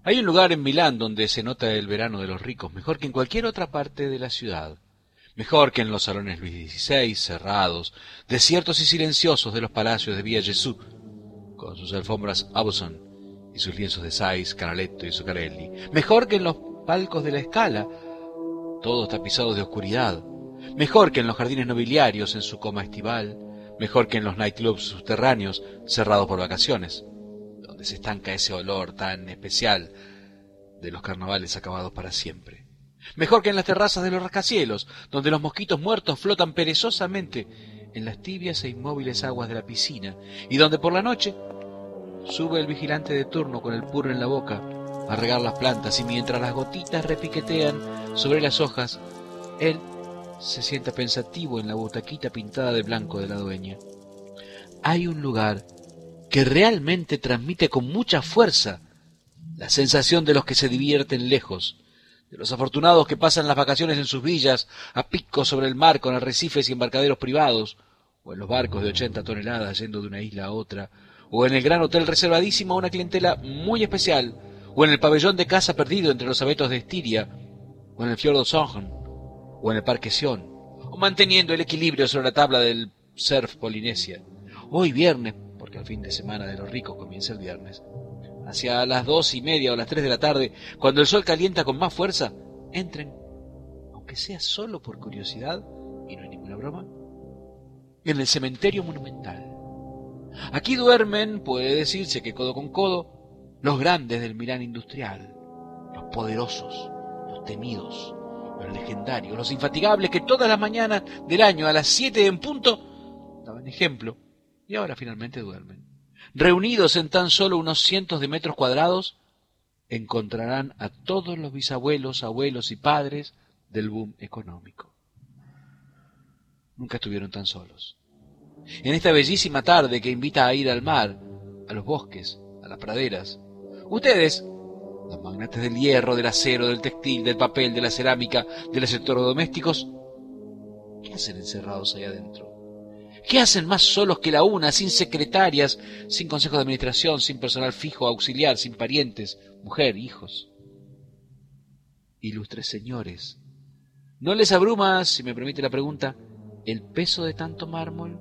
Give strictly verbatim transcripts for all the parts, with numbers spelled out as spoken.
Hay un lugar en Milán donde se nota el verano de los ricos mejor que en cualquier otra parte de la ciudad. Mejor que en los salones Luis dieciséis, cerrados, desiertos y silenciosos de los palacios de Villa Gesù, con sus alfombras Aubusson y sus lienzos de Saiz, Canaletto y Zuccarelli. Mejor que en los palcos de la Scala, todos tapizados de oscuridad. Mejor que en los jardines nobiliarios en su coma estival. Mejor que en los nightclubs subterráneos cerrados por vacaciones, donde se estanca ese olor tan especial de los carnavales acabados para siempre. Mejor que en las terrazas de los rascacielos, donde los mosquitos muertos flotan perezosamente en las tibias e inmóviles aguas de la piscina, y donde por la noche sube el vigilante de turno con el puro en la boca a regar las plantas, y mientras las gotitas repiquetean sobre las hojas, él se sienta pensativo en la butaquita pintada de blanco de la dueña. Hay un lugar que realmente transmite con mucha fuerza la sensación de los que se divierten lejos, de los afortunados que pasan las vacaciones en sus villas a pico sobre el mar con arrecifes y embarcaderos privados, o en los barcos de ochenta toneladas yendo de una isla a otra, o en el gran hotel reservadísimo a una clientela muy especial, o en el pabellón de caza perdido entre los abetos de Estiria, o en el fiordo Songen, o en el parque Sion, o manteniendo el equilibrio sobre la tabla del surf Polinesia. Hoy viernes, porque el fin de semana de los ricos comienza el viernes, hacia las dos y media o las tres de la tarde, cuando el sol calienta con más fuerza, entren, aunque sea solo por curiosidad, y no hay ninguna broma, en el cementerio monumental. Aquí duermen, puede decirse que codo con codo, los grandes del Milán industrial, los poderosos, los temidos, los legendarios, los infatigables que todas las mañanas del año a las siete en punto daban ejemplo y ahora finalmente duermen. Reunidos en tan solo unos cientos de metros cuadrados, encontrarán a todos los bisabuelos, abuelos y padres del boom económico. Nunca estuvieron tan solos. En esta bellísima tarde que invita a ir al mar, a los bosques, a las praderas, ustedes, los magnates del hierro, del acero, del textil, del papel, de la cerámica, de los electrodomésticos, ¿qué hacen encerrados ahí adentro? ¿Qué hacen más solos que la una, sin secretarias, sin consejo de administración, sin personal fijo, auxiliar, sin parientes, mujer, hijos? Ilustres señores, ¿no les abruma, si me permite la pregunta, el peso de tanto mármol?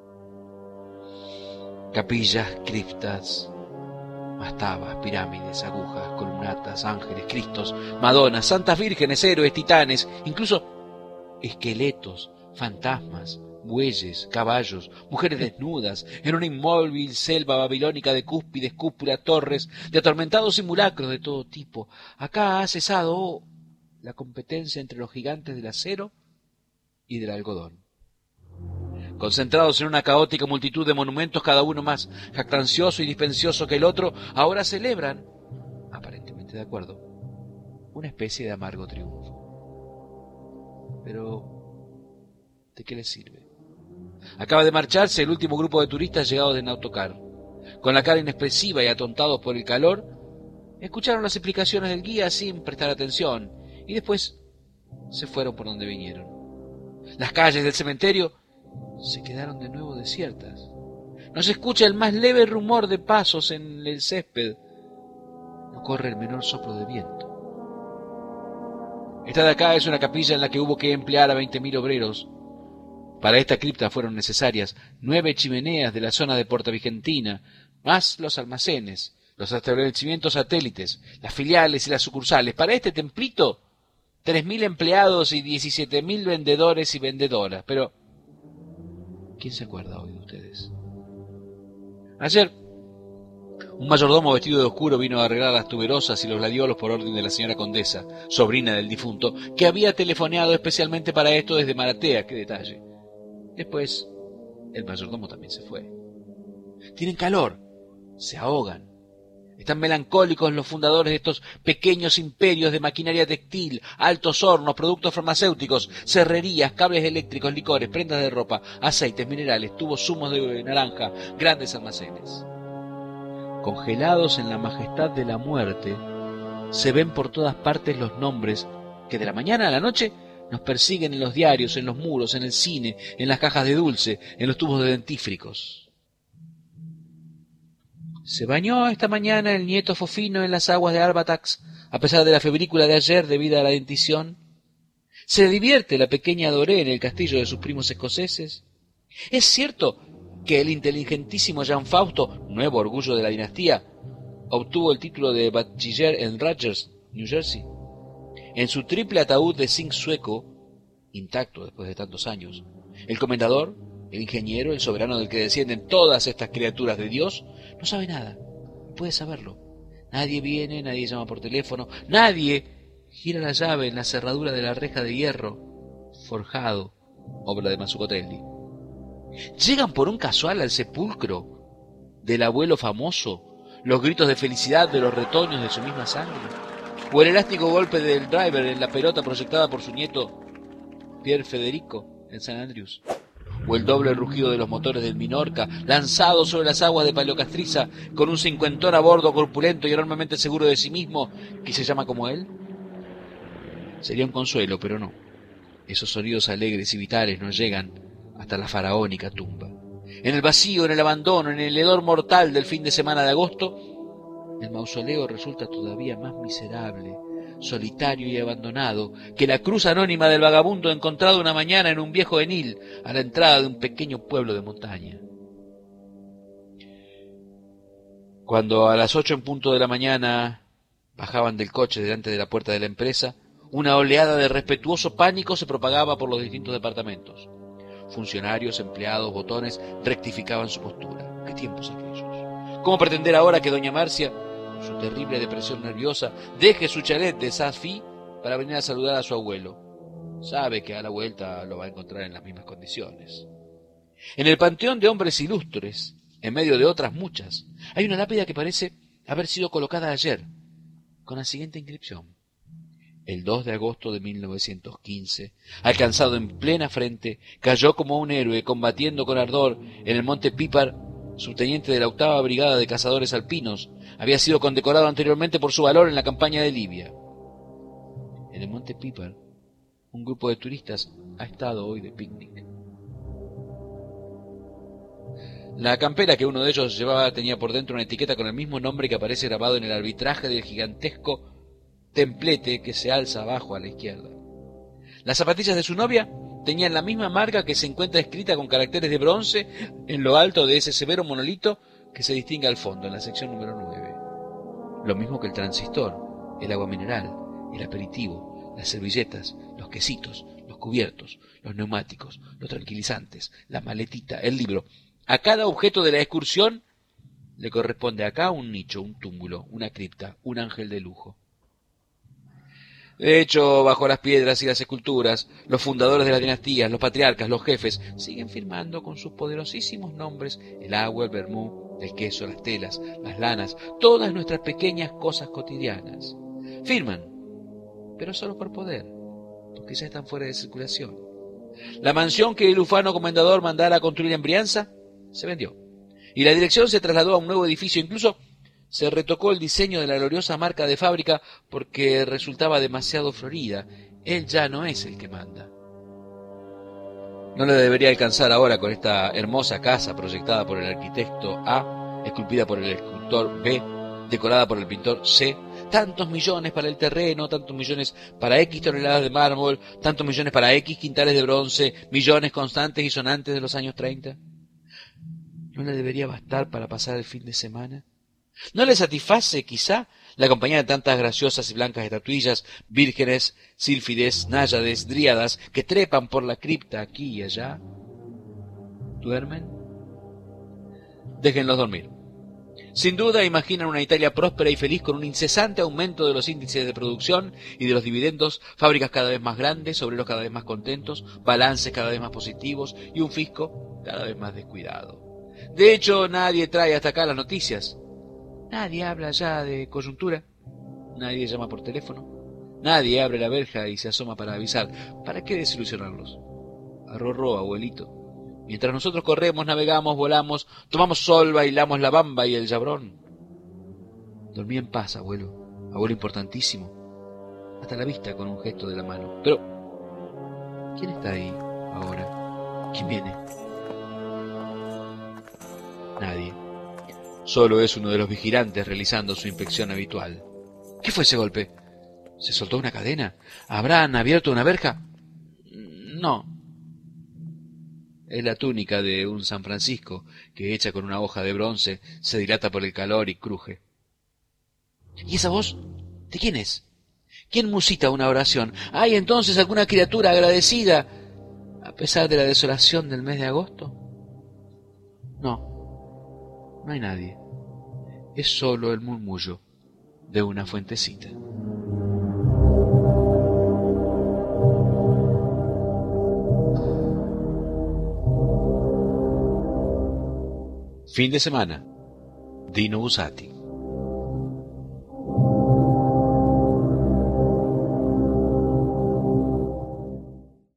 Capillas, criptas, mastabas, pirámides, agujas, columnatas, ángeles, cristos, madonas, santas vírgenes, héroes, titanes, incluso esqueletos, fantasmas, bueyes, caballos, mujeres desnudas, en una inmóvil selva babilónica de cúspides, cúpulas, torres, de atormentados simulacros de todo tipo. Acá ha cesado oh, la competencia entre los gigantes del acero y del algodón. Concentrados en una caótica multitud de monumentos, cada uno más jactancioso y dispensioso que el otro, ahora celebran, aparentemente de acuerdo, una especie de amargo triunfo. Pero, ¿de qué les sirve? Acaba de marcharse el último grupo de turistas llegados en autocar. Con la cara inexpresiva y atontados por el calor, escucharon las explicaciones del guía sin prestar atención, y después se fueron por donde vinieron. Las calles del cementerio se quedaron de nuevo desiertas. No se escucha el más leve rumor de pasos en el césped. No corre el menor soplo de viento. Esta de acá es una capilla en la que hubo que emplear a veinte mil obreros. Para esta cripta fueron necesarias nueve chimeneas de la zona de Porta Vigentina, más los almacenes, los establecimientos satélites, las filiales y las sucursales. Para este templito, tres mil empleados y diecisiete mil vendedores y vendedoras. Pero ¿quién se acuerda hoy de ustedes? Ayer, un mayordomo vestido de oscuro vino a arreglar las tuberosas y los gladiolos por orden de la señora condesa, sobrina del difunto, que había telefoneado especialmente para esto desde Maratea. ¡Qué detalle! Después, el mayordomo también se fue. Tienen calor, se ahogan. Están melancólicos los fundadores de estos pequeños imperios de maquinaria textil, altos hornos, productos farmacéuticos, serrerías, cables eléctricos, licores, prendas de ropa, aceites, minerales, tubos, zumos de naranja, grandes almacenes. Congelados en la majestad de la muerte, se ven por todas partes los nombres que de la mañana a la noche nos persiguen en los diarios, en los muros, en el cine, en las cajas de dulce, en los tubos de dentífricos. Se bañó esta mañana el nieto Fofino en las aguas de Arbatax, a pesar de la febrícula de ayer debida a la dentición. Se divierte la pequeña Doré en el castillo de sus primos escoceses. Es cierto que el inteligentísimo Jean Fausto, nuevo orgullo de la dinastía, obtuvo el título de bachiller en Rutgers, New Jersey. En su triple ataúd de zinc sueco, intacto después de tantos años, el comendador, el ingeniero, el soberano del que descienden todas estas criaturas de Dios, no sabe nada, no puede saberlo. Nadie viene, nadie llama por teléfono, nadie gira la llave en la cerradura de la reja de hierro, forjado, obra de Mazzucatelli. Llegan por un casual al sepulcro del abuelo famoso los gritos de felicidad de los retoños de su misma sangre, o el elástico golpe del driver en la pelota proyectada por su nieto Pier Federico en San Andrews, o el doble rugido de los motores del Minorca lanzado sobre las aguas de Paleocastriza con un cincuentón a bordo corpulento y enormemente seguro de sí mismo que se llama como él. Sería un consuelo, pero no. Esos sonidos alegres y vitales no llegan hasta la faraónica tumba. En el vacío, en el abandono, en el hedor mortal del fin de semana de agosto, el mausoleo resulta todavía más miserable, solitario y abandonado que la cruz anónima del vagabundo encontrado una mañana en un viejo Enil a la entrada de un pequeño pueblo de montaña. Cuando a las ocho en punto de la mañana bajaban del coche delante de la puerta de la empresa, una oleada de respetuoso pánico se propagaba por los distintos departamentos. Funcionarios, empleados, botones rectificaban su postura. ¿Qué tiempos aquellos? ¿Cómo pretender ahora que doña Marcia, su terrible depresión nerviosa, deje su chalet de Safi para venir a saludar a su abuelo? Sabe que a la vuelta lo va a encontrar en las mismas condiciones. En el panteón de hombres ilustres, en medio de otras muchas, hay una lápida que parece haber sido colocada ayer, con la siguiente inscripción: el dos de agosto de mil novecientos quince, alcanzado en plena frente, cayó como un héroe combatiendo con ardor en el monte Pipar, subteniente de la octava brigada de cazadores alpinos. Había sido condecorado anteriormente por su valor en la campaña de Libia. En el monte Pipar, un grupo de turistas ha estado hoy de picnic. La campera que uno de ellos llevaba tenía por dentro una etiqueta con el mismo nombre que aparece grabado en el arbitraje del gigantesco templete que se alza abajo a la izquierda. Las zapatillas de su novia tenían la misma marca que se encuentra escrita con caracteres de bronce en lo alto de ese severo monolito que se distingue al fondo, en la sección número nueve. Lo mismo que el transistor, el agua mineral, el aperitivo, las servilletas, los quesitos, los cubiertos, los neumáticos, los tranquilizantes, la maletita, el libro. A cada objeto de la excursión le corresponde acá un nicho, un túmulo, una cripta, un ángel de lujo. De hecho, bajo las piedras y las esculturas, los fundadores de las dinastías, los patriarcas, los jefes, siguen firmando con sus poderosísimos nombres el agua, el vermú, el queso, las telas, las lanas, todas nuestras pequeñas cosas cotidianas. Firman, pero solo por poder, porque ya están fuera de circulación. La mansión que el ufano comendador mandara a construir en Brianza se vendió, y la dirección se trasladó a un nuevo edificio. Incluso se retocó el diseño de la gloriosa marca de fábrica porque resultaba demasiado florida. Él ya no es el que manda. No le debería alcanzar ahora con esta hermosa casa proyectada por el arquitecto A, esculpida por el escultor B, decorada por el pintor C, tantos millones para el terreno, tantos millones para X toneladas de mármol, tantos millones para X quintales de bronce, millones constantes y sonantes de los años treinta. ¿No le debería bastar para pasar el fin de semana? ¿No le satisface, quizá, la compañía de tantas graciosas y blancas estatuillas, vírgenes, sílfides, náyades, dríadas, que trepan por la cripta aquí y allá? ¿Duermen? Déjenlos dormir. Sin duda imaginan una Italia próspera y feliz con un incesante aumento de los índices de producción y de los dividendos, fábricas cada vez más grandes, obreros cada vez más contentos, balances cada vez más positivos y un fisco cada vez más descuidado. De hecho, nadie trae hasta acá las noticias. Nadie habla ya de coyuntura, nadie llama por teléfono, nadie abre la verja y se asoma para avisar. ¿Para qué desilusionarlos? Arrorró, abuelito. Mientras nosotros corremos, navegamos, volamos, tomamos sol, bailamos la bamba y el llabrón. Dormí en paz, abuelo, abuelo importantísimo. Hasta la vista con un gesto de la mano. Pero, ¿quién está ahí ahora? ¿Quién viene? Nadie. Solo es uno de los vigilantes realizando su inspección habitual. ¿Qué fue ese golpe? ¿Se soltó una cadena? ¿Habrán abierto una verja? No. Es la túnica de un San Francisco que, hecha con una hoja de bronce, se dilata por el calor y cruje. ¿Y esa voz? ¿De quién es? ¿Quién musita una oración? ¿Hay entonces alguna criatura agradecida a pesar de la desolación del mes de agosto? No, no hay nadie. Es solo el murmullo de una fuentecita. Fin de semana. Dino Buzzati.